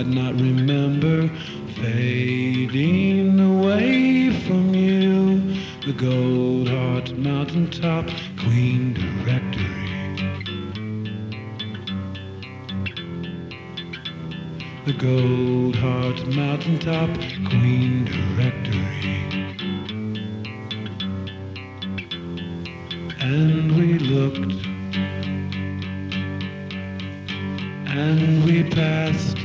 might not remember fading away from you. The Gold Heart Mountaintop Queen Directory. The Gold Heart Mountaintop Queen Directory. And we looked, and we passed